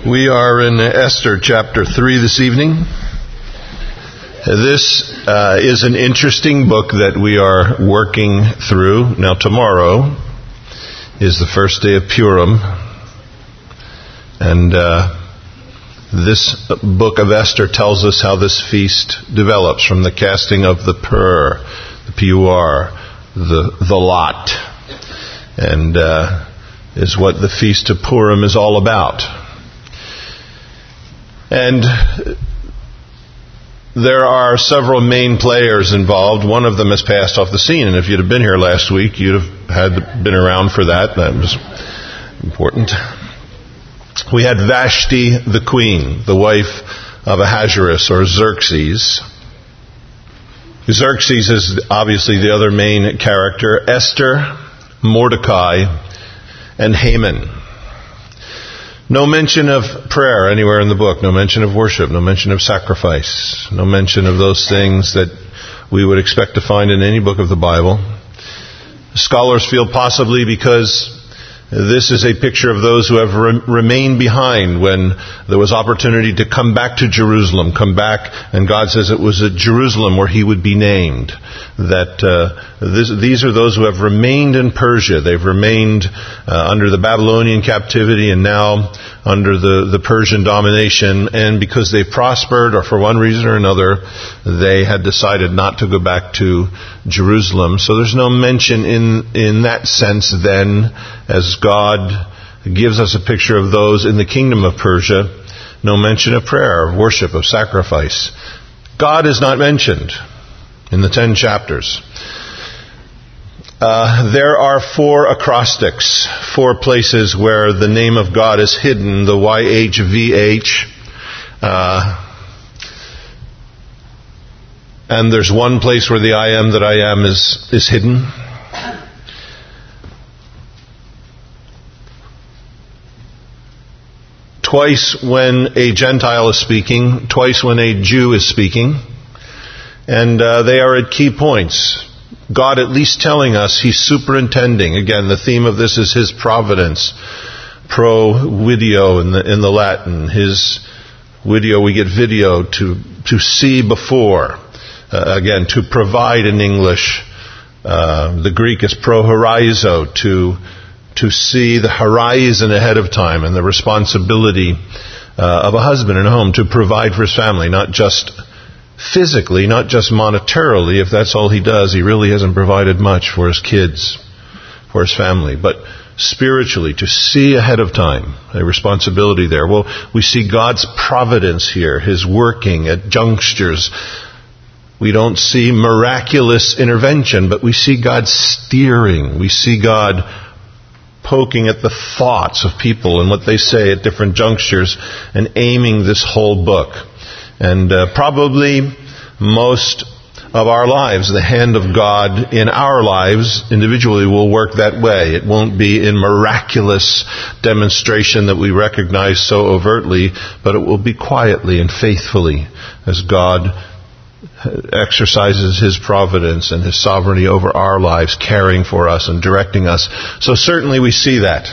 We are in Esther chapter 3 this evening. This is an interesting book that we are working through. Now tomorrow is the first day of Purim. And this book of Esther tells us how this feast develops from the casting of the pur, the P-U-R, the lot. And is what the Feast of Purim is all about. And there are several main players involved. One of them has passed off the scene, and if you'd have been here last week, you'd have been around for that. That was important. We had Vashti the queen, the wife of Ahasuerus or Xerxes. Xerxes is obviously the other main character. Esther, Mordecai, and Haman. No mention of prayer anywhere in the book. No mention of worship. No mention of sacrifice. No mention of those things that we would expect to find in any book of the Bible. Scholars feel possibly because this is a picture of those who have remained behind when there was opportunity to come back to Jerusalem, come back, and God says it was at Jerusalem where He would be named. That these are those who have remained in Persia. They've remained under the Babylonian captivity and now under the Persian domination. And because they prospered, or for one reason or another, they had decided not to go back to Jerusalem. So there's no mention in that sense then, as God gives us a picture of those in the kingdom of Persia, no mention of prayer, of worship, of sacrifice. God is not mentioned in the 10 chapters. There are 4 acrostics, 4 places where the name of God is hidden, the YHVH. And there's one place where the I am that I am is hidden. Twice when a Gentile is speaking, twice when a Jew is speaking. And they are at key points. God at least telling us He's superintending. Again, the theme of this is His providence. Pro video in the Latin. His video, we get video, to see before. Again, to provide in English. The Greek is pro horizo, to see the horizon ahead of time and the responsibility of a husband in a home to provide for his family, not just physically, not just monetarily. If that's all he does, he really hasn't provided much for his kids, for his family. But spiritually, to see ahead of time, a responsibility there. Well, we see God's providence here, His working at junctures. We don't see miraculous intervention, but we see God steering. We see God poking at the thoughts of people and what they say at different junctures and aiming this whole book. And probably most of our lives, the hand of God in our lives individually will work that way. It won't be in miraculous demonstration that we recognize so overtly, but it will be quietly and faithfully as God exercises His providence and His sovereignty over our lives, caring for us and directing us. So certainly we see that.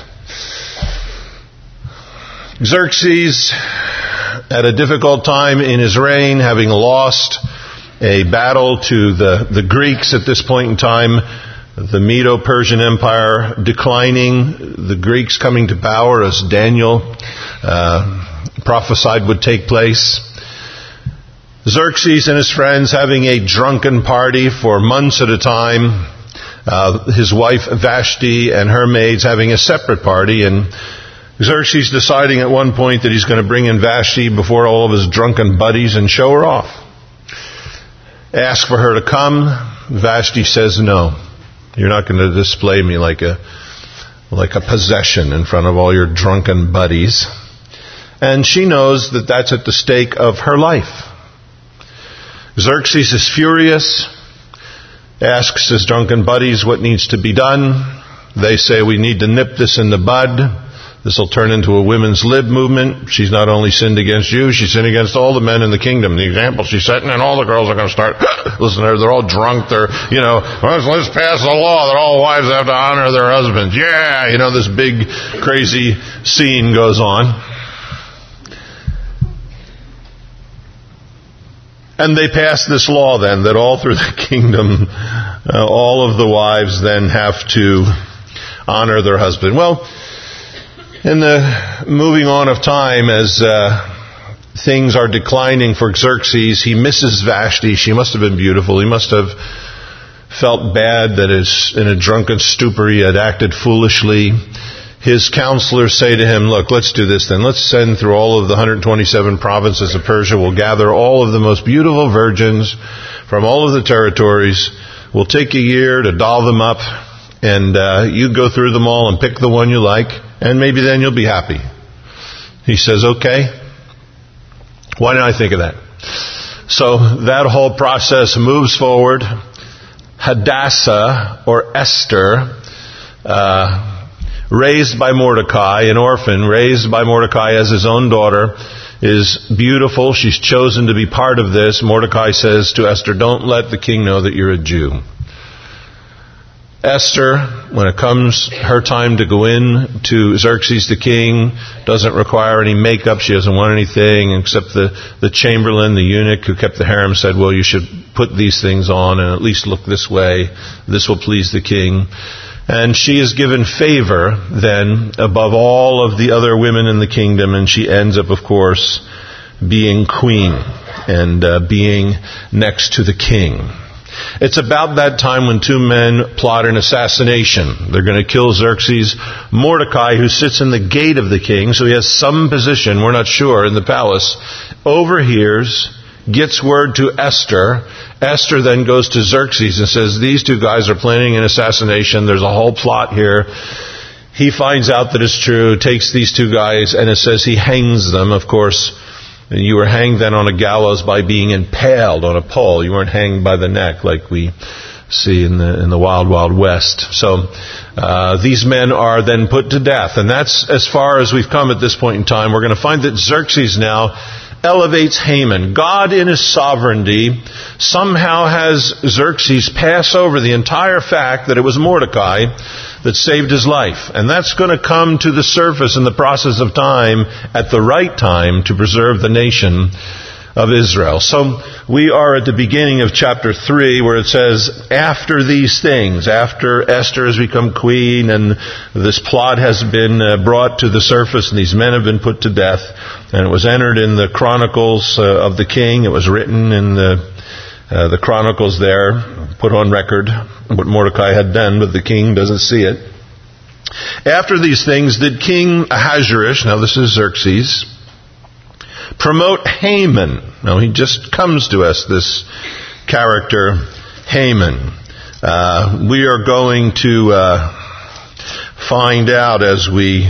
Xerxes, at a difficult time in his reign, having lost a battle to the Greeks at this point in time, the Medo-Persian Empire declining, the Greeks coming to power as Daniel prophesied would take place. Xerxes and his friends having a drunken party for months at a time. His wife Vashti and her maids having a separate party, and Xerxes deciding at one point that he's going to bring in Vashti before all of his drunken buddies and show her off. Ask for her to come. Vashti says no. You're not going to display me like a possession in front of all your drunken buddies. And she knows that that's at the stake of her life. Xerxes is furious, asks his drunken buddies what needs to be done. They say we need to nip this in the bud. This will turn into a women's lib movement. She's not only sinned against you, she's sinned against all the men in the kingdom. The example she's setting, and all the girls are going to start, listen to her, they're all drunk, let's pass a law that all wives have to honor their husbands. Yeah, this big, crazy scene goes on. And they passed this law then, that all through the kingdom, all of the wives then have to honor their husband. Well, in the moving on of time, as things are declining for Xerxes, he misses Vashti. She must have been beautiful. He must have felt bad that in a drunken stupor he had acted foolishly. His counselors say to him, look, let's do this then. Let's send through all of the 127 provinces of Persia. We'll gather all of the most beautiful virgins from all of the territories. We'll take a year to doll them up, and you go through them all and pick the one you like, and maybe then you'll be happy. He says, okay. Why didn't I think of that? So that whole process moves forward. Hadassah, or Esther, raised by Mordecai, an orphan, raised by Mordecai as his own daughter, is beautiful. She's chosen to be part of this. Mordecai says to Esther, don't let the king know that you're a Jew. Esther, when it comes her time to go in to Xerxes the king, doesn't require any makeup. She doesn't want anything except the chamberlain, the eunuch who kept the harem, said, well, you should put these things on and at least look this way. This will please the king. And she is given favor then above all of the other women in the kingdom, and she ends up, of course, being queen and being next to the king. It's about that time when two men plot an assassination. They're going to kill Xerxes. Mordecai, who sits in the gate of the king, so he has some position, we're not sure, in the palace, overhears, gets word to Esther. Esther then goes to Xerxes and says, these two guys are planning an assassination. There's a whole plot here. He finds out that it's true, takes these two guys, and it says he hangs them. Of course, you were hanged then on a gallows by being impaled on a pole. You weren't hanged by the neck like we see in the Wild Wild West. So these men are then put to death. And that's as far as we've come at this point in time. We're going to find that Xerxes now elevates Haman. God in his sovereignty somehow has Xerxes pass over the entire fact that it was Mordecai that saved his life. And that's going to come to the surface in the process of time at the right time to preserve the nation of Israel. So we are at the beginning of chapter 3 where it says, after these things, after Esther has become queen and this plot has been brought to the surface and these men have been put to death, and it was entered in the chronicles of the king, it was written in the chronicles there, put on record what Mordecai had done, but the king doesn't see it. After these things did King Ahasuerus, now this is Xerxes, promote Haman. Now he just comes to us, this character, Haman. We are going to find out as we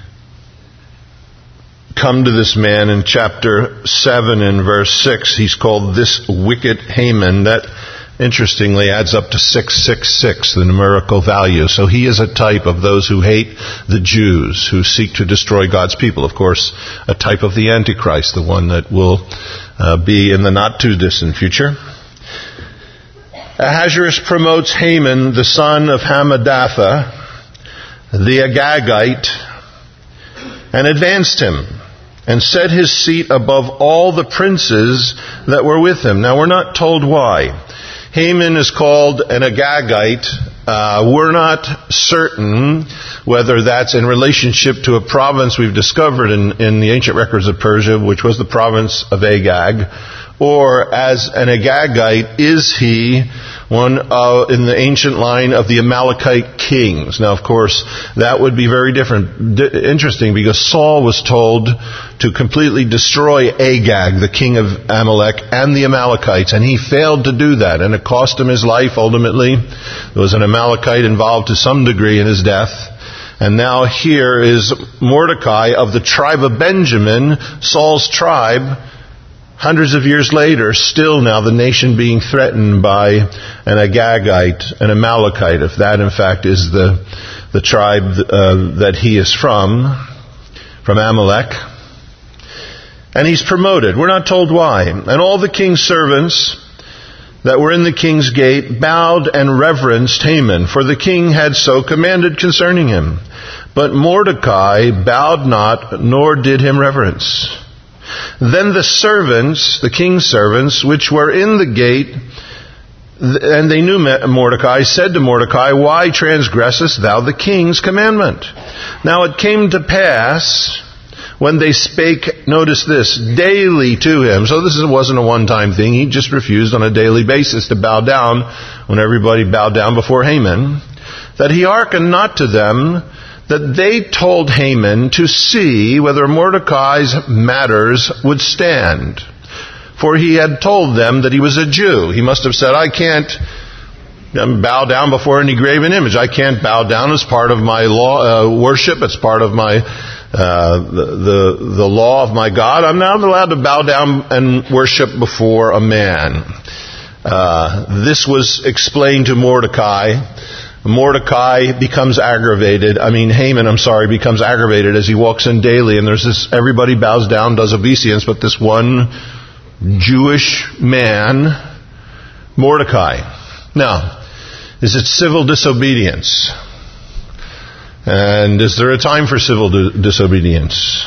come to this man in chapter 7 and verse 6. He's called this wicked Haman. That, interestingly, adds up to 666, the numerical value. So he is a type of those who hate the Jews, who seek to destroy God's people. Of course, a type of the Antichrist, the one that will be in the not-too-distant future. Ahasuerus promotes Haman, the son of Hammedatha, the Agagite, and advanced him, and set his seat above all the princes that were with him. Now, we're not told why. Haman is called an Agagite. We're not certain whether that's in relationship to a province we've discovered in the ancient records of Persia, which was the province of Agag, or as an Agagite, is he one in the ancient line of the Amalekite kings? Now, of course, that would be very interesting, because Saul was told to completely destroy Agag, the king of Amalek, and the Amalekites, and he failed to do that, and it cost him his life ultimately. There was an Amalekite involved to some degree in his death. And now here is Mordecai of the tribe of Benjamin, Saul's tribe, hundreds of years later, still now the nation being threatened by an Agagite, an Amalekite, if that in fact is the tribe that he is from Amalek. And he's promoted. We're not told why. And all the king's servants that were in the king's gate bowed and reverenced Haman, for the king had so commanded concerning him. But Mordecai bowed not, nor did him reverence. Then the servants, the king's servants, which were in the gate, and they knew Mordecai, said to Mordecai, Why transgressest thou the king's commandment? Now it came to pass, when they spake, notice this, daily to him. So this wasn't a one-time thing. He just refused on a daily basis to bow down when everybody bowed down before Haman. That he hearkened not to them, that they told Haman to see whether Mordecai's matters would stand. For he had told them that he was a Jew. He must have said, I can't bow down before any graven image. I can't bow down as part of my law worship. It's part of my the law of my God. I'm not allowed to bow down and worship before a man. This was explained to Mordecai. Haman becomes aggravated becomes aggravated as he walks in daily, and there's this, everybody bows down, does obeisance, but this one Jewish man, Mordecai. Now, is it civil disobedience? And is there a time for civil disobedience?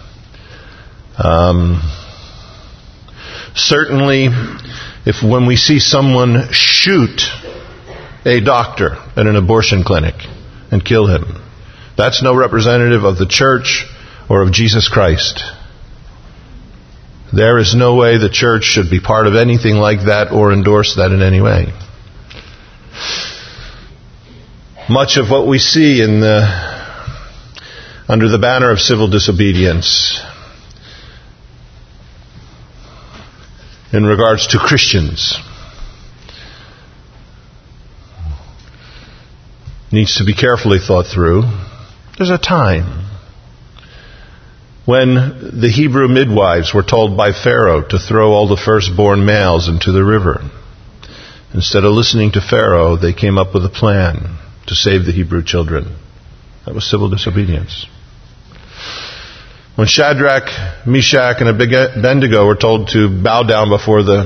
Certainly, when we see someone shoot a doctor at an abortion clinic and kill him, that's no representative of the church or of Jesus Christ. There is no way the church should be part of anything like that or endorse that in any way. Much of what we see under the banner of civil disobedience in regards to Christians needs to be carefully thought through. There's a time when the Hebrew midwives were told by Pharaoh to throw all the firstborn males into the river. Instead of listening to Pharaoh, they came up with a plan to save the Hebrew children. That was civil disobedience. When Shadrach, Meshach, and Abednego were told to bow down before the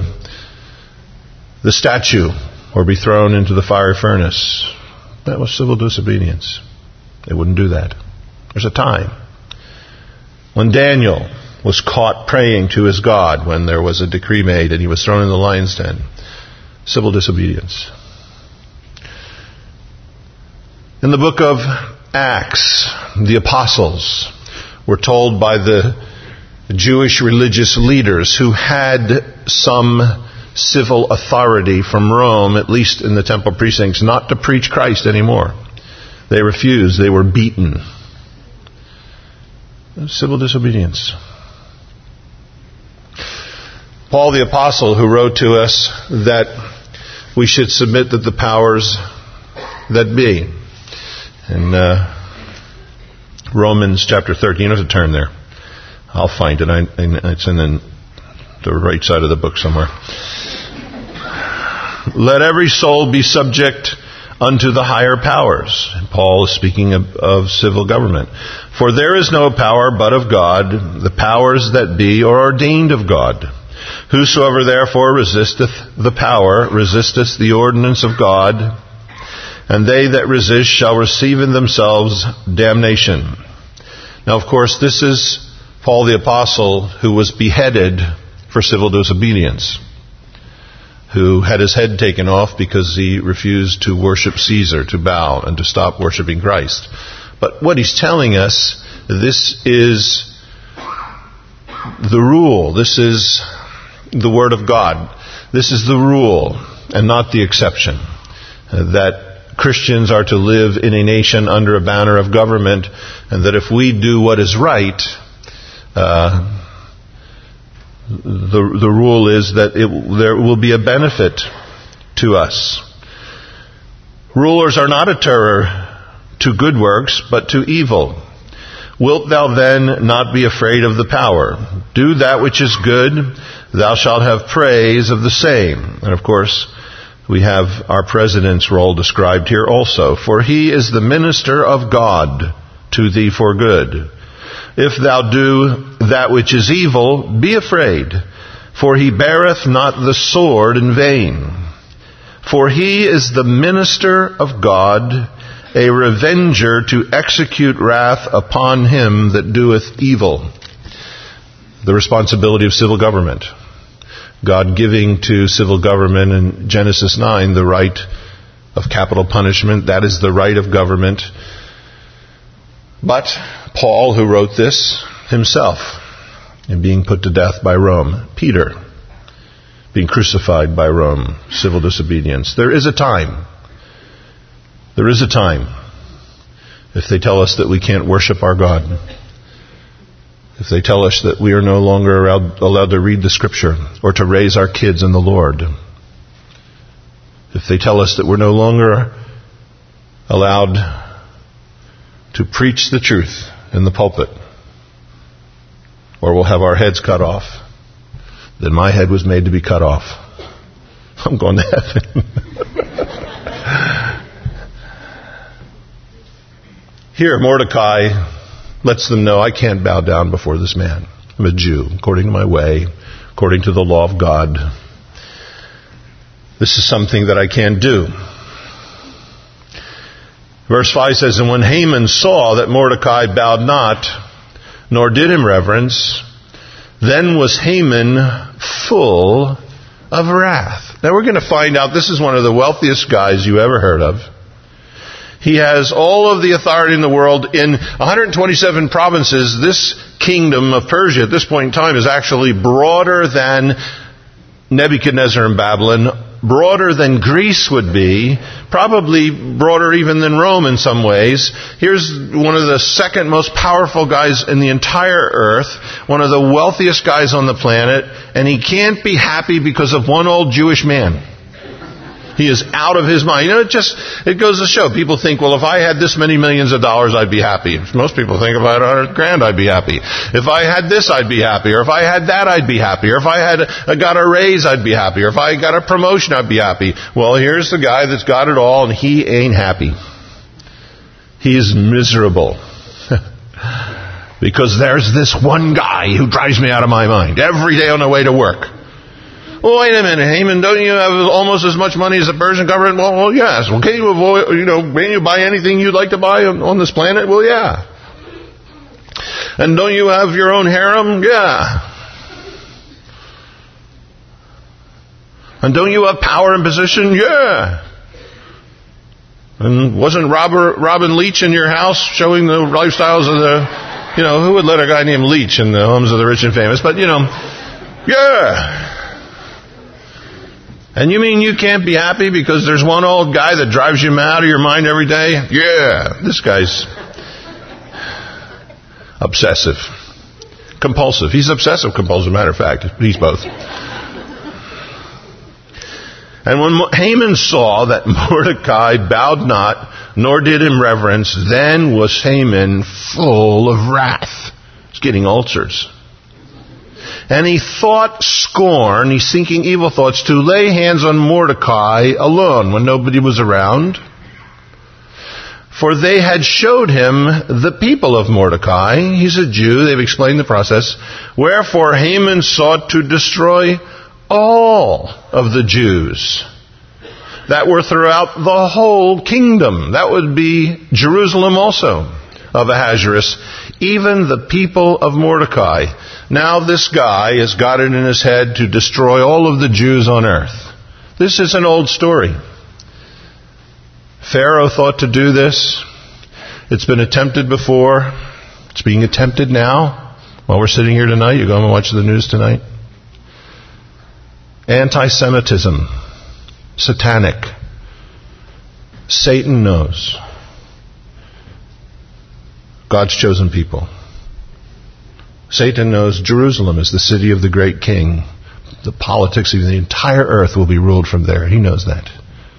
statue or be thrown into the fiery furnace, that was civil disobedience. They wouldn't do that. There's a time. When Daniel was caught praying to his God when there was a decree made and he was thrown in the lion's den, civil disobedience. In the book of Acts, the apostles were told by the Jewish religious leaders who had some civil authority from Rome, at least in the temple precincts, not to preach Christ anymore. They refused. They were beaten. Civil disobedience. Paul the apostle, who wrote to us that we should submit to the powers that be. In Romans chapter 13, you don't have to turn there. I'll find it. It's in the right side of the book somewhere. Let every soul be subject unto the higher powers. Paul is speaking of civil government. For there is no power but of God. The powers that be are ordained of God. Whosoever therefore resisteth the power, resisteth the ordinance of God, and they that resist shall receive in themselves damnation. Now, of course, this is Paul the apostle, who was beheaded for civil disobedience, who had his head taken off because he refused to worship Caesar, to bow, and to stop worshiping Christ. But what he's telling us, this is the rule. This is the Word of God. This is the rule and not the exception. That Christians are to live in a nation under a banner of government, and that if we do what is right, the rule is that there will be a benefit to us. Rulers are not a terror to good works, but to evil. Wilt thou then not be afraid of the power? Do that which is good, thou shalt have praise of the same. And of course, we have our president's role described here also. For he is the minister of God to thee for good. If thou do that which is evil, be afraid, for he beareth not the sword in vain. For he is the minister of God, a revenger to execute wrath upon him that doeth evil. the responsibility of civil government. God giving to civil government in Genesis 9 the right of capital punishment. That is the right of government. But Paul, who wrote this himself, and being put to death by Rome. Peter, being crucified by Rome. Civil disobedience. There is a time. There is a time. If they tell us that we can't worship our God. If they tell us that we are no longer allowed to read the Scripture or to raise our kids in the Lord. If they tell us that we're no longer allowed to preach the truth in the pulpit, or we'll have our heads cut off, then my head was made to be cut off. I'm going to heaven. Here, Mordecai lets them know, I can't bow down before this man. I'm a Jew, according to my way, according to the law of God. This is something that I can't do. Verse 5 says, and when Haman saw that Mordecai bowed not, nor did him reverence, then was Haman full of wrath. Now we're going to find out, this is one of the wealthiest guys you ever heard of. He has all of the authority in the world. In 127 provinces, this kingdom of Persia at this point in time is actually broader than Nebuchadnezzar in Babylon, broader than Greece would be, probably broader even than Rome in some ways. Here's one of the second most powerful guys in the entire earth, one of the wealthiest guys on the planet, and he can't be happy because of one old Jewish man. He is out of his mind. You know, it goes to show. People think, well, if I had this many millions of dollars, I'd be happy. Most people think if I had $100,000, I'd be happy. If I had this, I'd be happy. Or if I had that, I'd be happy. Or if I had got a raise, I'd be happy. Or if I got a promotion, I'd be happy. Well, here's the guy that's got it all, and he ain't happy. He is miserable. Because there's this one guy who drives me out of my mind every day on the way to work. Well, wait a minute, Haman, don't you have almost as much money as the Persian government? Well, yes. Well, can you avoid, can you buy anything you'd like to buy on this planet? Well, yeah. And don't you have your own harem? Yeah. And don't you have power and position? Yeah. And wasn't Robin Leach in your house showing the lifestyles of the, who would let a guy named Leach in the homes of the rich and famous? But, yeah. And you mean you can't be happy because there's one old guy that drives you out of your mind every day? Yeah, this guy's obsessive. Compulsive. He's obsessive compulsive, matter of fact. He's both. And when Haman saw that Mordecai bowed not, nor did him reverence, then was Haman full of wrath. He's getting ulcers. And he thought scorn, he's thinking evil thoughts, to lay hands on Mordecai alone when nobody was around. For they had showed him the people of Mordecai. He's a Jew, they've explained the process. Wherefore Haman sought to destroy all of the Jews that were throughout the whole kingdom. That would be Jerusalem also of Ahasuerus, even the people of Mordecai. Now this guy has got it in his head to destroy all of the Jews on earth. This is an old story. Pharaoh thought to do this. It's been attempted before. It's being attempted now. While we're sitting here tonight, you go and watch the news tonight. Anti-Semitism. Satanic. Satan knows. God's chosen people. Satan knows Jerusalem is the city of the great king. The politics of the entire earth will be ruled from there. He knows that.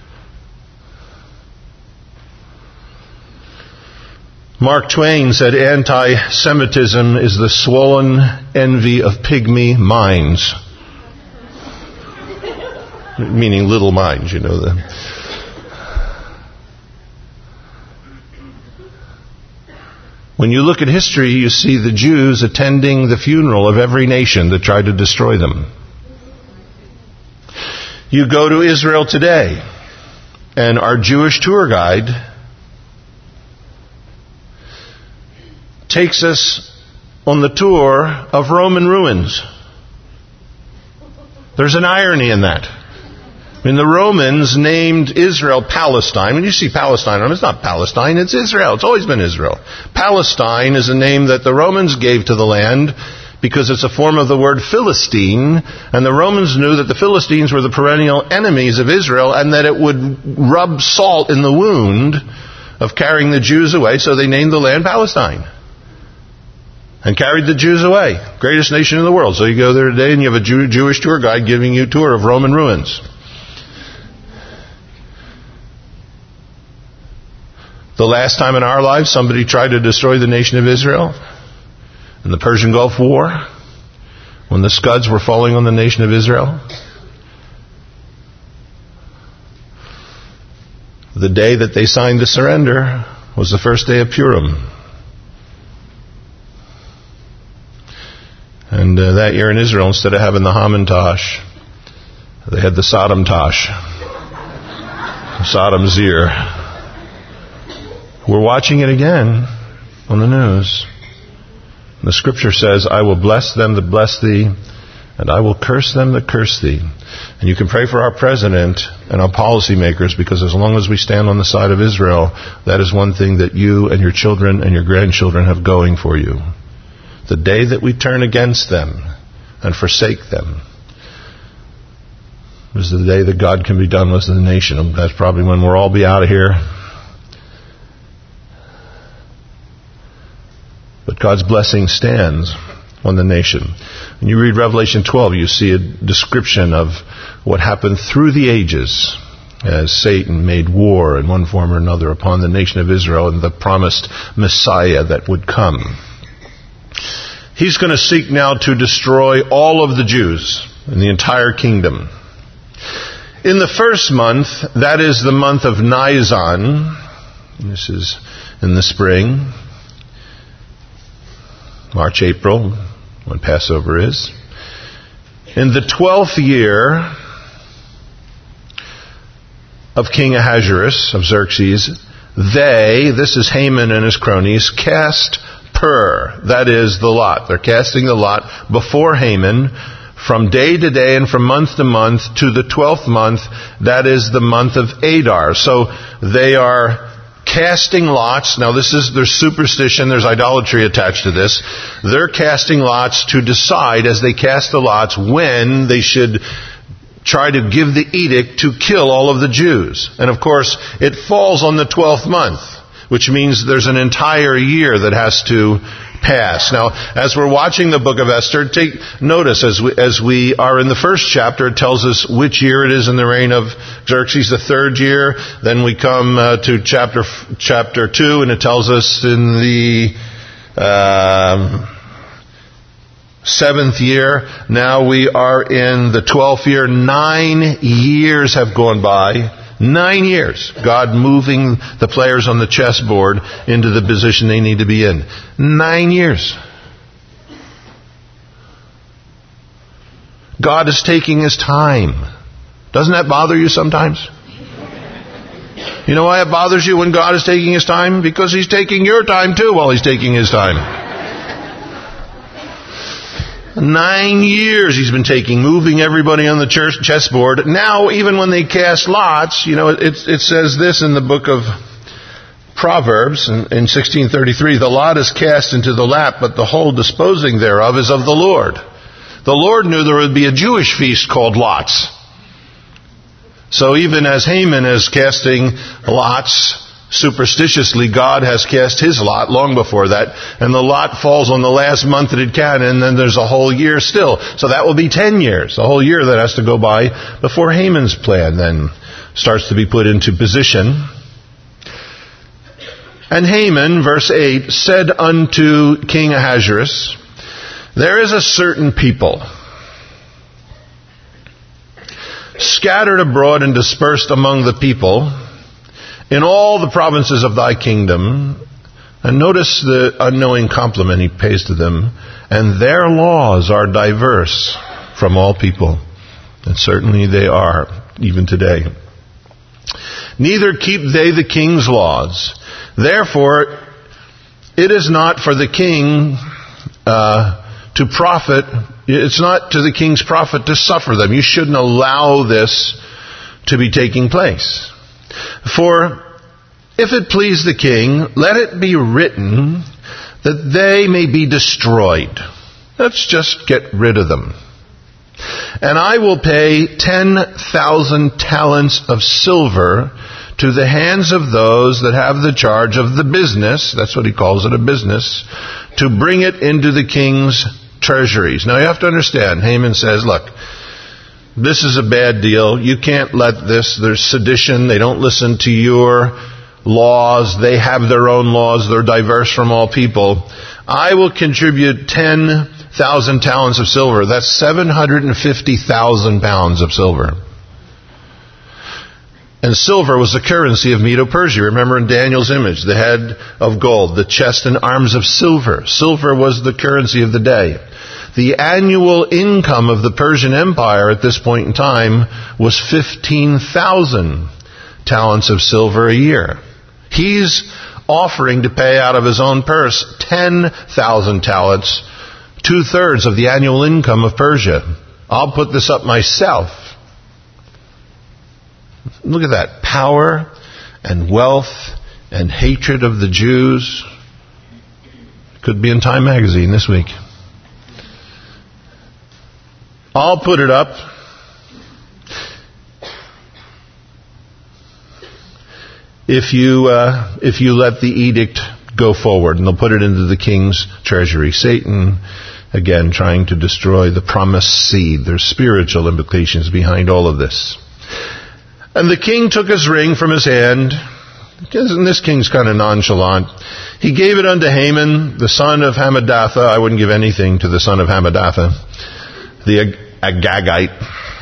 Mark Twain said anti-Semitism is the swollen envy of pygmy minds. Meaning little minds, When you look at history, you see the Jews attending the funeral of every nation that tried to destroy them. You go to Israel today, and our Jewish tour guide takes us on the tour of Roman ruins. There's an irony in that. I mean, the Romans named Israel Palestine. When you see Palestine, it's not Palestine, it's Israel. It's always been Israel. Palestine is a name that the Romans gave to the land because it's a form of the word Philistine, and the Romans knew that the Philistines were the perennial enemies of Israel, and that it would rub salt in the wound of carrying the Jews away, so they named the land Palestine. And carried the Jews away. Greatest nation in the world. So you go there today and you have a Jewish tour guide giving you a tour of Roman ruins. The last time in our lives somebody tried to destroy the nation of Israel, in the Persian Gulf War, when the Scuds were falling on the nation of Israel, the day that they signed the surrender was the first day of Purim. And that year in Israel, instead of having the Hamantash, they had the Sodom Tosh. Sodom's ear. We're watching it again on the news. The scripture says, I will bless them that bless thee, and I will curse them that curse thee. And you can pray for our president and our policymakers, because as long as we stand on the side of Israel, that is one thing that you and your children and your grandchildren have going for you. The day that we turn against them and forsake them is the day that God can be done with the nation. That's probably when we'll all be out of here. But God's blessing stands on the nation. When you read Revelation 12, you see a description of what happened through the ages as Satan made war in one form or another upon the nation of Israel and the promised Messiah that would come. He's going to seek now to destroy all of the Jews in the entire kingdom. In the first month, that is the month of Nisan, this is in the spring, March, April, when Passover is. In the 12th year of King Ahasuerus, of Xerxes, this is Haman and his cronies, cast that is the lot. They're casting the lot before Haman from day to day and from month to month to the 12th month. That is the month of Adar. So they are casting lots. Now there's superstition, there's idolatry attached to this. They're casting lots to decide as they cast the lots when they should try to give the edict to kill all of the Jews. And of course, it falls on the 12th month, which means there's an entire year that has to pass. Now, as we're watching the book of Esther, take notice as we are in the first chapter, it tells us which year it is in the reign of Xerxes, the 3rd year. Then we come to chapter 2, and it tells us in the 7th year. Now we are in the 12th year. 9 years have gone by. 9 years. God moving the players on the chessboard into the position they need to be in. 9 years. God is taking His time. Doesn't that bother you sometimes? You know why it bothers you when God is taking His time? Because He's taking your time too while He's taking His time. 9 years He's been taking, moving everybody on the chessboard. Now, even when they cast lots, it says this in the book of Proverbs in 16:33, the lot is cast into the lap, but the whole disposing thereof is of the Lord. The Lord knew there would be a Jewish feast called Lots. So even as Haman is casting lots, superstitiously, God has cast His lot long before that, and the lot falls on the last month that it can, and then there's a whole year still. So that will be 10 years, the whole year that has to go by before Haman's plan then starts to be put into position. And Haman, verse 8, said unto King Ahasuerus, there is a certain people scattered abroad and dispersed among the people in all the provinces of thy kingdom. And notice the unknowing compliment he pays to them. And their laws are diverse from all people. And certainly they are, even today. Neither keep they the king's laws. Therefore, it is not for the king to profit. It's not to the king's profit to suffer them. You shouldn't allow this to be taking place. For if it please the king, let it be written that they may be destroyed. Let's just get rid of them. And I will pay 10,000 talents of silver to the hands of those that have the charge of the business, that's what he calls it, a business, to bring it into the king's treasuries. Now you have to understand, Haman says, look, this is a bad deal. You can't let this. There's sedition. They don't listen to your laws. They have their own laws. They're diverse from all people. I will contribute 10,000 talents of silver. That's 750,000 pounds of silver. And silver was the currency of Medo-Persia. Remember in Daniel's image, the head of gold, the chest and arms of silver. Silver was the currency of the day. The annual income of the Persian Empire at this point in time was 15,000 talents of silver a year. He's offering to pay out of his own purse 10,000 talents, 2/3 of the annual income of Persia. I'll put this up myself. Look at that. Power and wealth and hatred of the Jews. Could be in Time magazine this week. I'll put it up. If you let the edict go forward, and they'll put it into the king's treasury. Satan, again, trying to destroy the promised seed. There's spiritual implications behind all of this. And the king took his ring from his hand, and this king's kind of nonchalant. He gave it unto Haman, the son of Hammedatha. I wouldn't give anything to the son of Hammedatha, the Agagite.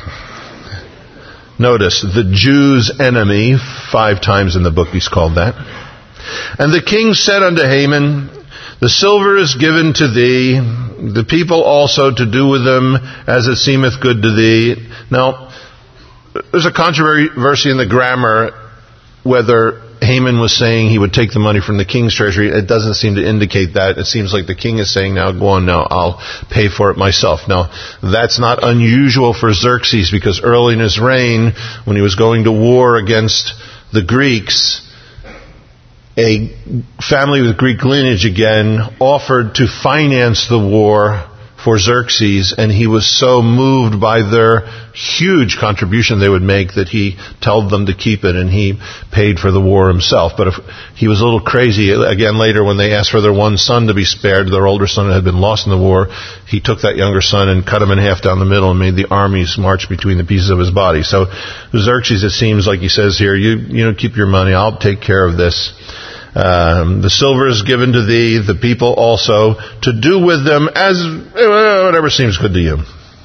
Notice, the Jews' enemy, 5 times in the book he's called that. And the king said unto Haman, the silver is given to thee, the people also to do with them as it seemeth good to thee. Now, there's a controversy in the grammar whether Haman was saying he would take the money from the king's treasury. It doesn't seem to indicate that. It seems like the king is saying, now go on now, I'll pay for it myself. Now, that's not unusual for Xerxes, because early in his reign, when he was going to war against the Greeks, a family with Greek lineage again offered to finance the war for Xerxes, and he was so moved by their huge contribution they would make that he told them to keep it, and he paid for the war himself. But if he was a little crazy, again later when they asked for their one son to be spared, their older son had been lost in the war, he took that younger son and cut him in half down the middle and made the armies march between the pieces of his body. So Xerxes, it seems like he says here, you keep your money, I'll take care of this. The silver is given to thee, the people also, to do with them as whatever seems good to you.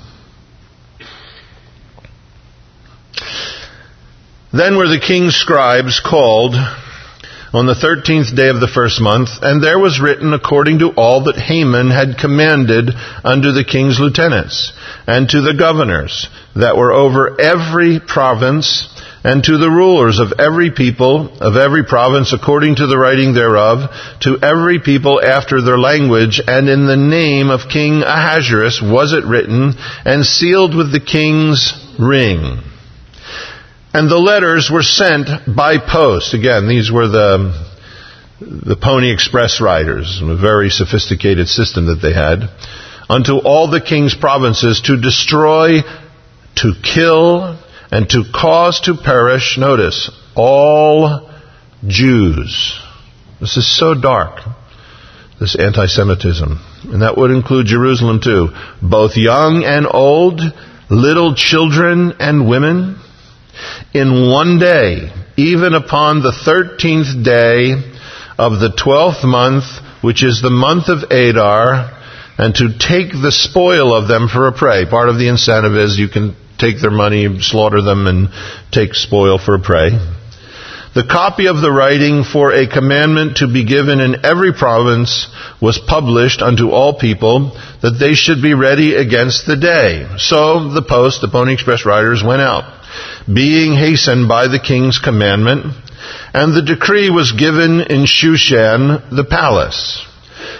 Then were the king's scribes called on the 13th day of the first month, and there was written according to all that Haman had commanded unto the king's lieutenants, and to the governors that were over every province, and to the rulers of every people, of every province, according to the writing thereof, to every people after their language, and in the name of King Ahasuerus was it written, and sealed with the king's ring. And the letters were sent by post. Again, these were the Pony Express riders, a very sophisticated system that they had, unto all the king's provinces to destroy, to kill, and to cause to perish, notice, all Jews. This is so dark, this anti-Semitism. And that would include Jerusalem too. Both young and old, little children and women. In one day, even upon the 13th day of the 12th month, which is the month of Adar, and to take the spoil of them for a prey. Part of the incentive is you can take their money, slaughter them, and take spoil for a prey. The copy of the writing for a commandment to be given in every province was published unto all people, that they should be ready against the day. So the post, the Pony Express riders, went out, being hastened by the king's commandment, and the decree was given in Shushan the palace.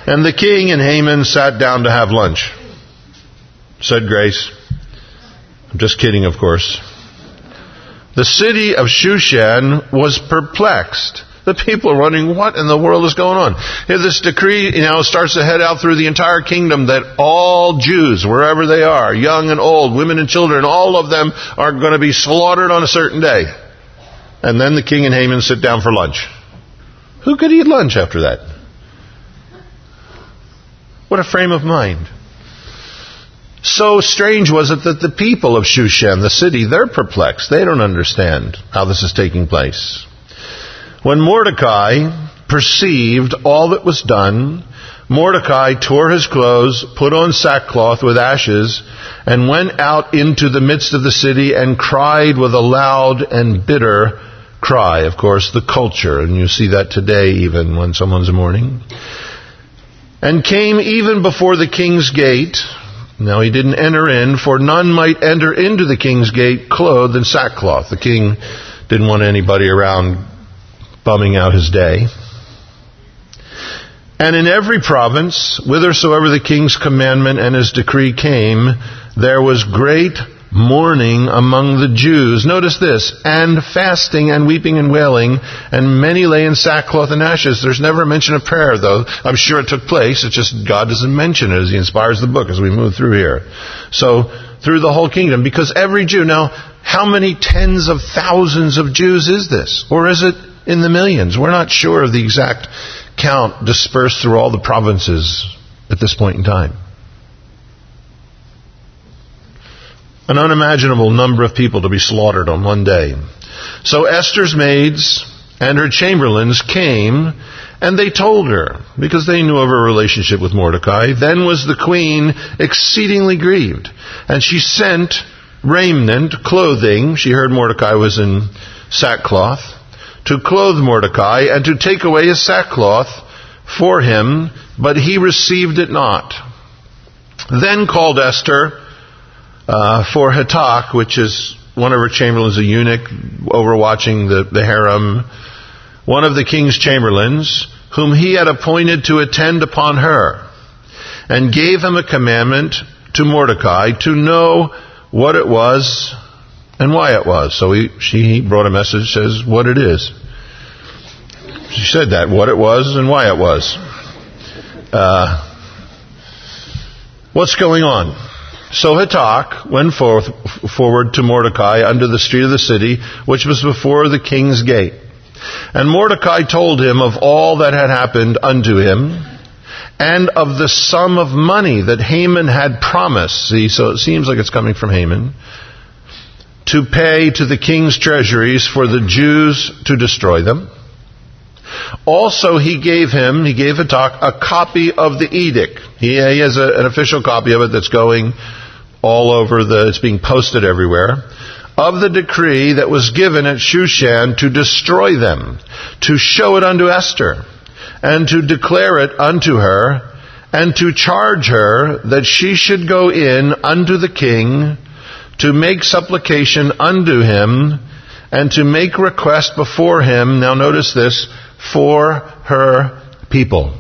And the king and Haman sat down to have lunch. Said Grace. I'm just kidding, of course. The city of Shushan was perplexed. The people are wondering, what in the world is going on? Here, this decree, starts to head out through the entire kingdom that all Jews, wherever they are, young and old, women and children, all of them are going to be slaughtered on a certain day. And then the king and Haman sit down for lunch. Who could eat lunch after that? What a frame of mind. So strange was it that the people of Shushan, the city, they're perplexed. They don't understand how this is taking place. When Mordecai perceived all that was done, Mordecai tore his clothes, put on sackcloth with ashes, and went out into the midst of the city and cried with a loud and bitter cry. Of course, the culture, and you see that today even when someone's mourning. And came even before the king's gate. Now he didn't enter in, for none might enter into the king's gate clothed in sackcloth. The king didn't want anybody around bumming out his day. And in every province, whithersoever the king's commandment and his decree came, there was great mourning among the Jews. Notice this, and fasting and weeping and wailing, and many lay in sackcloth and ashes. There's never a mention of prayer, though. I'm sure it took place. It's just God doesn't mention it as he inspires the book as we move through here. So, through the whole kingdom, because every Jew, now, how many tens of thousands of Jews is this? Or is it in the millions? We're not sure of the exact count dispersed through all the provinces at this point in time. An unimaginable number of people to be slaughtered on one day. So Esther's maids and her chamberlains came, and they told her, because they knew of her relationship with Mordecai. Then was the queen exceedingly grieved, and she sent raiment, clothing. She heard Mordecai was in sackcloth, to clothe Mordecai and to take away his sackcloth for him, but he received it not. Then called Esther for Hatak, which is one of her chamberlains, a eunuch overwatching the harem, one of the king's chamberlains, whom he had appointed to attend upon her, and gave him a commandment to Mordecai to know what it was and why it was. So he brought a message, says what it is. She said that, what it was and why it was. What's going on? So Hatak went forward to Mordecai under the street of the city, which was before the king's gate. And Mordecai told him of all that had happened unto him, and of the sum of money that Haman had promised. See, so it seems like it's coming from Haman, to pay to the king's treasuries for the Jews to destroy them. Also he gave Hatak a copy of the edict. He has an official copy of it that's going all over it's being posted everywhere, of the decree that was given at Shushan to destroy them, to show it unto Esther, and to declare it unto her, and to charge her that she should go in unto the king, to make supplication unto him, and to make request before him, now notice this, for her people.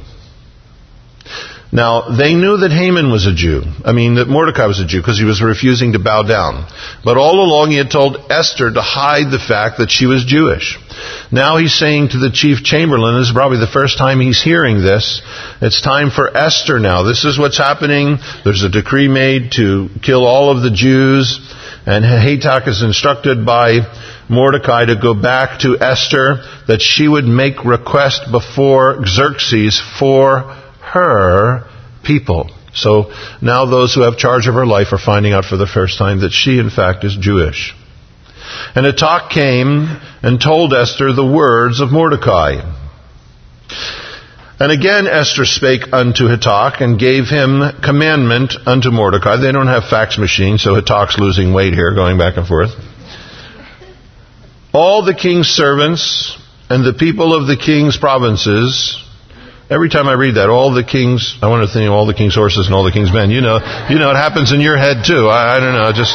Now, they knew that Haman was a Jew. That Mordecai was a Jew, because he was refusing to bow down. But all along he had told Esther to hide the fact that she was Jewish. Now he's saying to the chief chamberlain, this is probably the first time he's hearing this, it's time for Esther now. This is what's happening. There's a decree made to kill all of the Jews, and Hatak is instructed by Mordecai to go back to Esther, that she would make request before Xerxes for her people. So now those who have charge of her life are finding out for the first time that she in fact is Jewish. And Hatak came and told Esther the words of Mordecai. And again Esther spake unto Hatak, and gave him commandment unto Mordecai. They don't have fax machines, so Hatak's losing weight here, going back and forth. All the king's servants and the people of the king's provinces. Every time I read that, I want to think of all the king's horses and all the king's men. You know, it happens in your head too. I don't know, just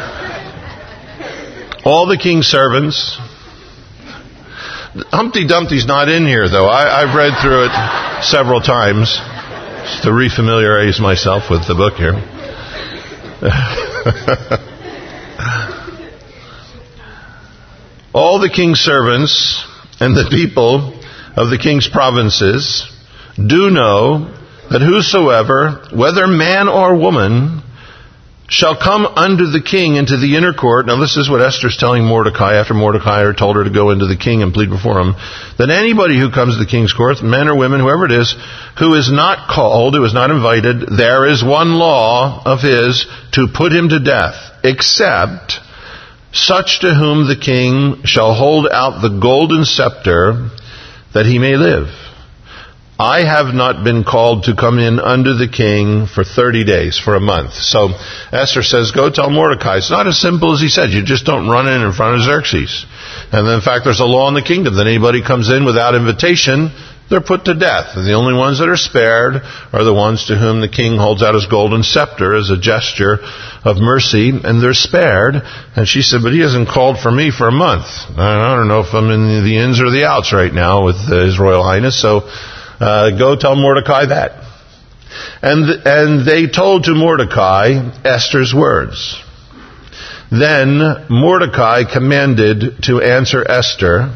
all the king's servants. Humpty Dumpty's not in here, though. I've read through it several times. Just to refamiliarize myself with the book here. All the king's servants and the people of the king's provinces do know that whosoever, whether man or woman, shall come unto the king into the inner court. Now this is what Esther's telling Mordecai after Mordecai told her to go into the king and plead before him. That anybody who comes to the king's court, men or women, whoever it is, who is not called, who is not invited, there is one law of his to put him to death, except such to whom the king shall hold out the golden scepter that he may live. I have not been called to come in under the king for 30 days, for a month. So Esther says, go tell Mordecai. It's not as simple as he said. You just don't run in front of Xerxes. And then, in fact, there's a law in the kingdom that anybody comes in without invitation, they're put to death. And the only ones that are spared are the ones to whom the king holds out his golden scepter as a gesture of mercy, and they're spared. And she said, but he hasn't called for me for a month. I don't know if I'm in the ins or the outs right now with His Royal Highness, so go tell Mordecai that. And they told to Mordecai Esther's words. Then Mordecai commanded to answer Esther,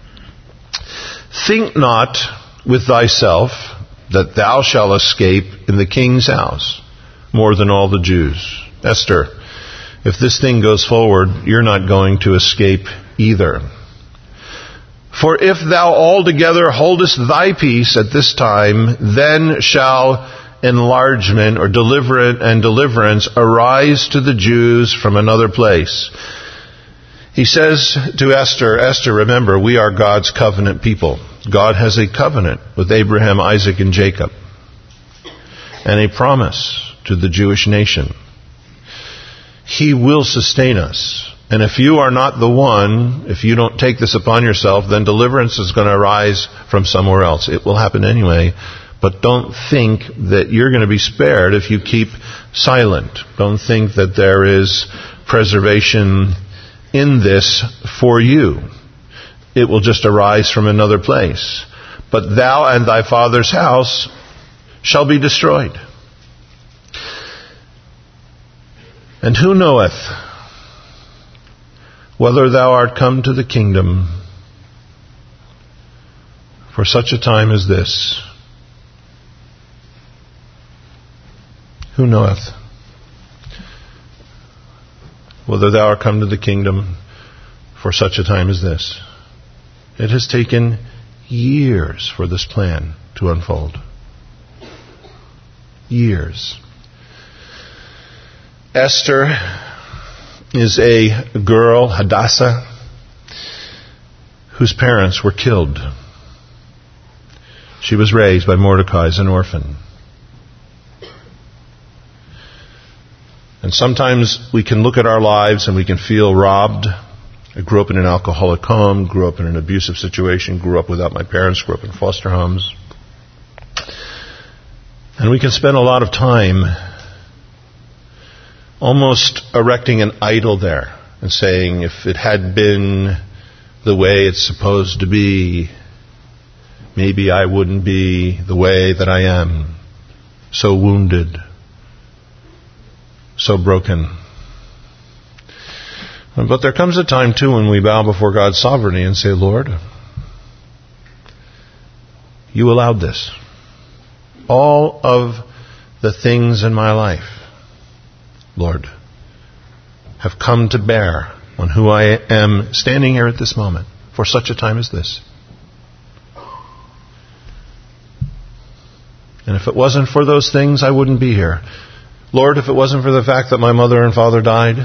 think not with thyself that thou shalt escape in the king's house more than all the Jews. Esther, if this thing goes forward, you're not going to escape either. For if thou altogether holdest thy peace at this time, then shall enlargement or deliverance arise to the Jews from another place. He says to Esther, Esther, remember, we are God's covenant people. God has a covenant with Abraham, Isaac, and Jacob, and a promise to the Jewish nation. He will sustain us. And if you are not the one, if you don't take this upon yourself, then deliverance is going to arise from somewhere else. It will happen anyway. But don't think that you're going to be spared if you keep silent. Don't think that there is preservation in this for you. It will just arise from another place. But thou and thy father's house shall be destroyed. And who knoweth whether thou art come to the kingdom for such a time as this? Who knoweth whether thou art come to the kingdom for such a time as this? It has taken years for this plan to unfold. Years. Esther is a girl, Hadassah, whose parents were killed. She was raised by Mordecai as an orphan. And sometimes we can look at our lives and we can feel robbed. I grew up in an alcoholic home, grew up in an abusive situation, grew up without my parents, grew up in foster homes. And we can spend a lot of time almost erecting an idol there and saying, if it had been the way it's supposed to be, maybe I wouldn't be the way that I am, so wounded, so broken. But there comes a time, too, when we bow before God's sovereignty and say, Lord, you allowed this. All of the things in my life, Lord, have come to bear on who I am standing here at this moment for such a time as this. And if it wasn't for those things, I wouldn't be here. Lord, if it wasn't for the fact that my mother and father died,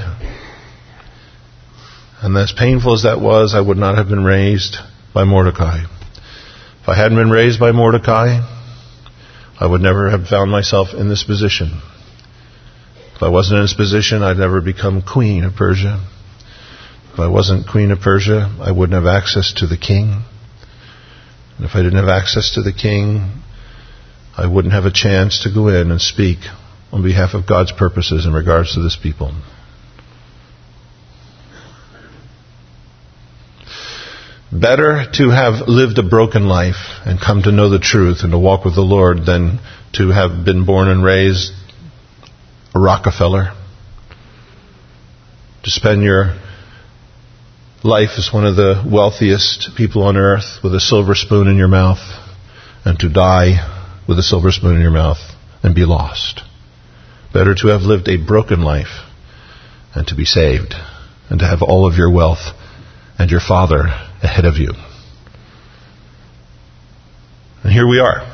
and as painful as that was, I would not have been raised by Mordecai. If I hadn't been raised by Mordecai, I would never have found myself in this position. If I wasn't in this position, I'd never become queen of Persia. If I wasn't queen of Persia, I wouldn't have access to the king. And if I didn't have access to the king, I wouldn't have a chance to go in and speak on behalf of God's purposes in regards to this people. Better to have lived a broken life and come to know the truth and to walk with the Lord than to have been born and raised a Rockefeller, to spend your life as one of the wealthiest people on earth with a silver spoon in your mouth, and to die with a silver spoon in your mouth and be lost. Better to have lived a broken life and to be saved, and to have all of your wealth and your Father ahead of you. And here we are.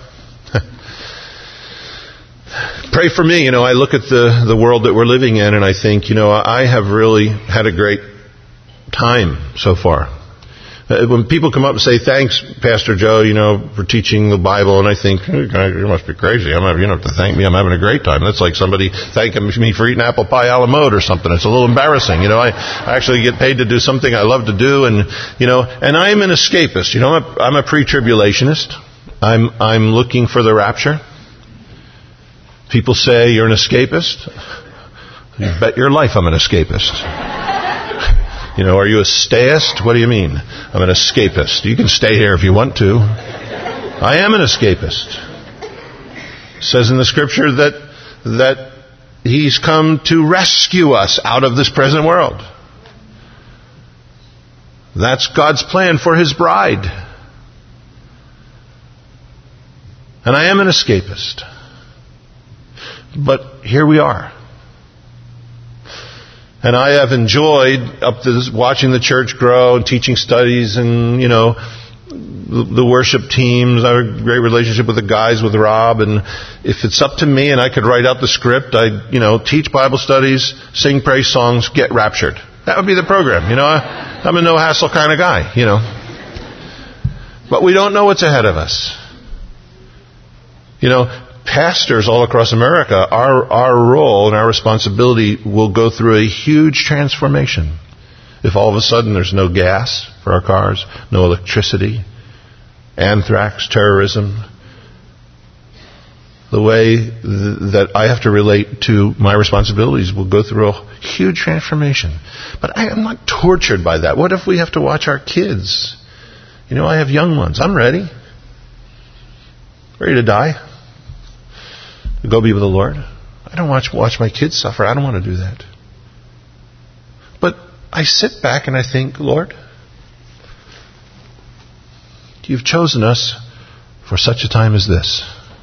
Pray for me. I look at the world that we're living in and I think, I have really had a great time so far. When people come up and say, thanks, Pastor Joe, for teaching the Bible, and I think, you must be crazy. You don't have to thank me. I'm having a great time. That's like somebody thanking me for eating apple pie a la mode or something. It's a little embarrassing. I actually get paid to do something I love to do, and I'm an escapist. I'm a pre-tribulationist. I'm looking for the rapture. People say, you're an escapist? You bet your life I'm an escapist. Are you a stayist? What do you mean? I'm an escapist. You can stay here if you want to. I am an escapist. It says in the Scripture that He's come to rescue us out of this present world. That's God's plan for His bride. And I am an escapist. But here we are. And I have enjoyed watching the church grow and teaching studies and, the worship teams. I have a great relationship with the guys, with Rob. And if it's up to me and I could write out the script, I'd, teach Bible studies, sing praise songs, get raptured. That would be the program. I'm a no-hassle kind of guy, But we don't know what's ahead of us. Pastors all across America, our role and our responsibility will go through a huge transformation. If all of a sudden there's no gas for our cars, no electricity, anthrax, terrorism, the way that I have to relate to my responsibilities will go through a huge transformation. But I am not tortured by that. What if we have to watch our kids? I have young ones. I'm ready to die. To go be with the Lord. I don't watch my kids suffer. I don't want to do that. But I sit back and I think, Lord, You've chosen us for such a time as this.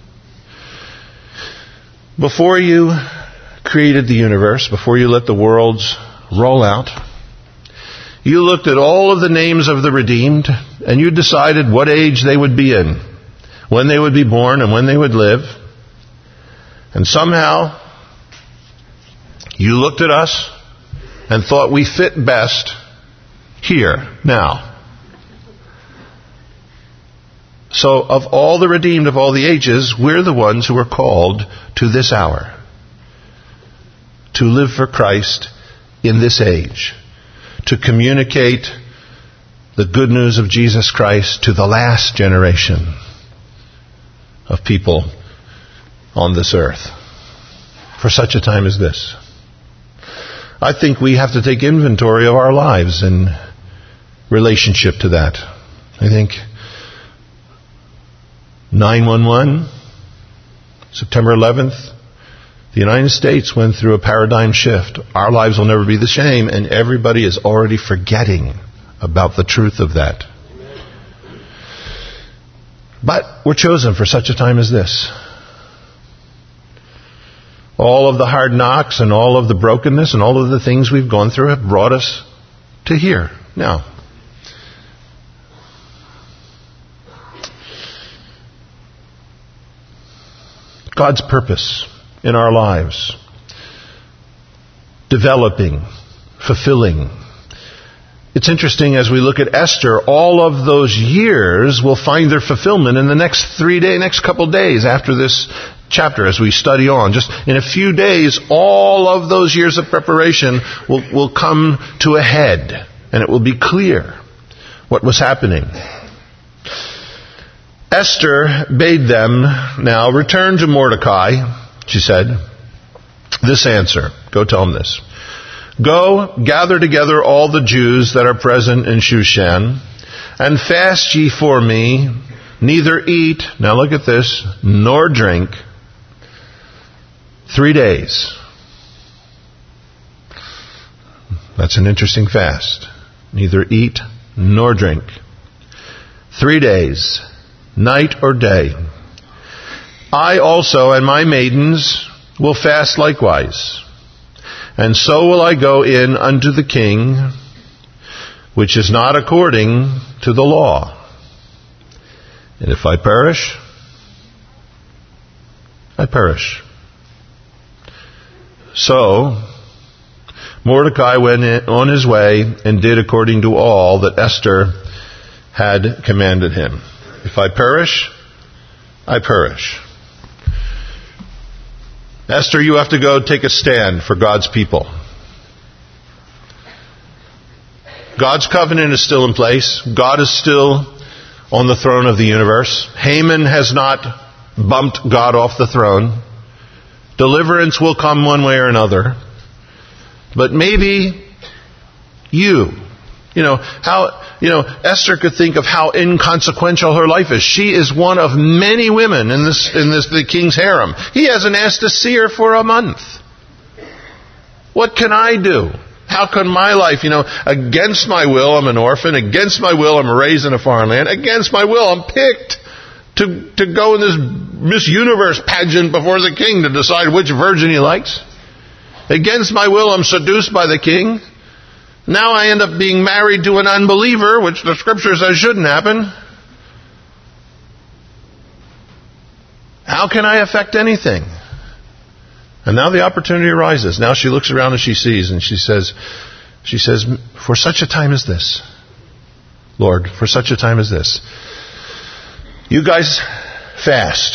Before You created the universe, before You let the worlds roll out, You looked at all of the names of the redeemed and You decided what age they would be in, when they would be born and when they would live. And somehow, You looked at us and thought we fit best here, now. So of all the redeemed of all the ages, we're the ones who are called to this hour. To live for Christ in this age. To communicate the good news of Jesus Christ to the last generation of people on this earth for such a time as this. I think we have to take inventory of our lives in relationship to that. I think 9/11, September 11th, the United States went through a paradigm shift. Our lives will never be the same, and everybody is already forgetting about the truth of that. But we're chosen for such a time as this. All of the hard knocks and all of the brokenness and all of the things we've gone through have brought us to here, now. God's purpose in our lives. Developing, fulfilling. It's interesting as we look at Esther, all of those years will find their fulfillment in the next couple days after this chapter as we study on. Just in a few days, all of those years of preparation will come to a head, and it will be clear what was happening. Esther bade them now return to Mordecai, she said, this answer. Go tell him this. Go, gather together all the Jews that are present in Shushan, and fast ye for me, neither eat, now look at this, nor drink 3 days. That's an interesting fast. Neither eat nor drink. 3 days, night or day. I also and my maidens will fast likewise. And so will I go in unto the king, which is not according to the law. And if I perish, I perish. So Mordecai went on his way and did according to all that Esther had commanded him. If I perish, I perish. Esther, you have to go take a stand for God's people. God's covenant is still in place. God is still on the throne of the universe. Haman has not bumped God off the throne. Deliverance will come one way or another. But maybe Esther could think of how inconsequential her life is. She is one of many women in the king's harem. He hasn't asked to see her for a month. What can I do? How can my life, against my will, I'm an orphan. Against my will, I'm raised in a foreign land. Against my will, I'm picked to go in this Miss Universe pageant before the king to decide which virgin he likes. Against my will, I'm seduced by the king. Now I end up being married to an unbeliever, which the scripture says shouldn't happen. How can I affect anything? And now the opportunity arises. Now she looks around and she sees and she says, for such a time as this, Lord, for such a time as this, you guys fast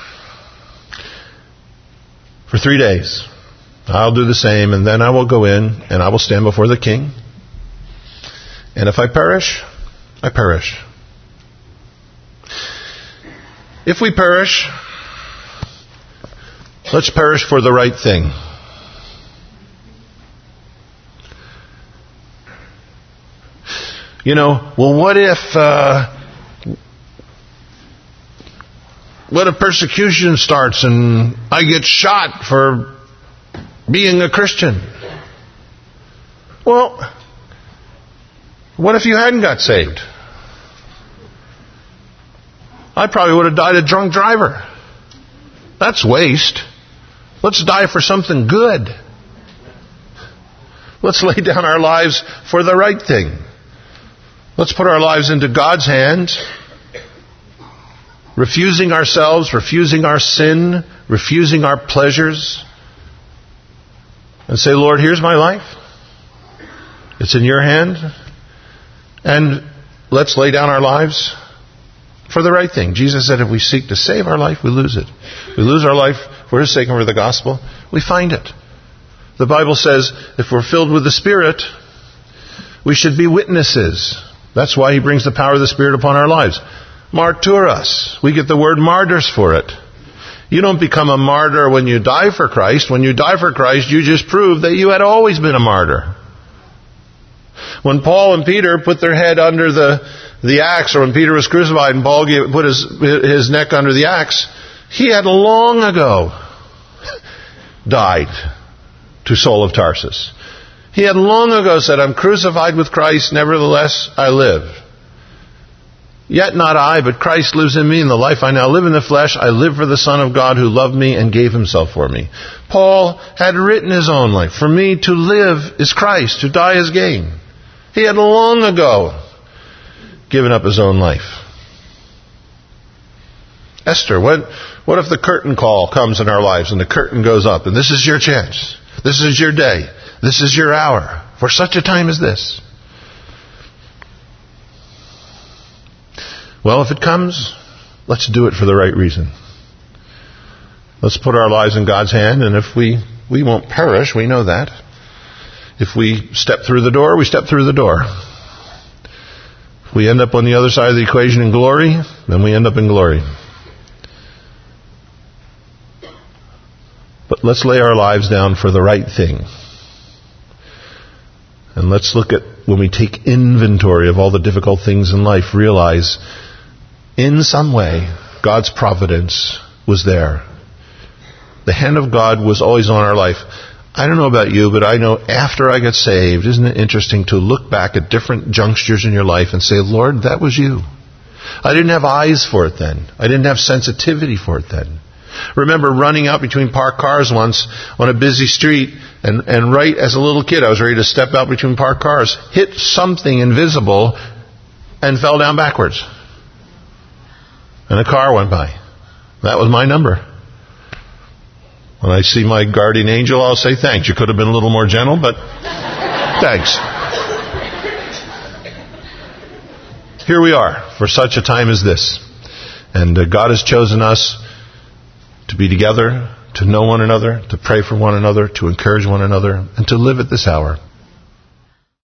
for 3 days. I'll do the same, and then I will go in and I will stand before the king. And if I perish, I perish. If we perish, let's perish for the right thing. Well, what if persecution starts and I get shot for being a Christian? Well, what if you hadn't got saved? I probably would have died a drunk driver. That's waste. Let's die for something good. Let's lay down our lives for the right thing. Let's put our lives into God's hands, refusing ourselves, refusing our sin, refusing our pleasures, and say, Lord, here's my life. It's in your hand. And let's lay down our lives for the right thing. Jesus said if we seek to save our life, we lose it. We lose our life for His sake and for the gospel. We find it. The Bible says if we're filled with the Spirit, we should be witnesses. That's why He brings the power of the Spirit upon our lives. Martyros. We get the word martyrs for it. You don't become a martyr when you die for Christ. When you die for Christ, you just prove that you had always been a martyr. When Paul and Peter put their head under the axe, or when Peter was crucified and Paul put his neck under the axe, he had long ago died to Saul of Tarsus. He had long ago said, I'm crucified with Christ, nevertheless I live. Yet not I, but Christ lives in me, and the life I now live in the flesh, I live for the Son of God who loved me and gave Himself for me. Paul had written his own life. For me to live is Christ, to die is gain. He had long ago given up his own life. Esther, what if the curtain call comes in our lives and the curtain goes up and this is your chance? This is your day. This is your hour. For such a time as this. Well, if it comes, let's do it for the right reason. Let's put our lives in God's hand, and if we won't perish, we know that. If we step through the door, we step through the door. If we end up on the other side of the equation in glory, then we end up in glory. But let's lay our lives down for the right thing. And let's look at, when we take inventory of all the difficult things in life, realize in some way God's providence was there. The hand of God was always on our life. I don't know about you, but I know after I got saved, isn't it interesting to look back at different junctures in your life and say, Lord, that was you. I didn't have eyes for it then. I didn't have sensitivity for it then. Remember running out between parked cars once on a busy street, and right as a little kid, I was ready to step out between parked cars, hit something invisible, and fell down backwards. And a car went by. That was my number. When I see my guardian angel, I'll say thanks. You could have been a little more gentle, but thanks. Here we are for such a time as this. And God has chosen us to be together, to know one another, to pray for one another, to encourage one another, and to live at this hour.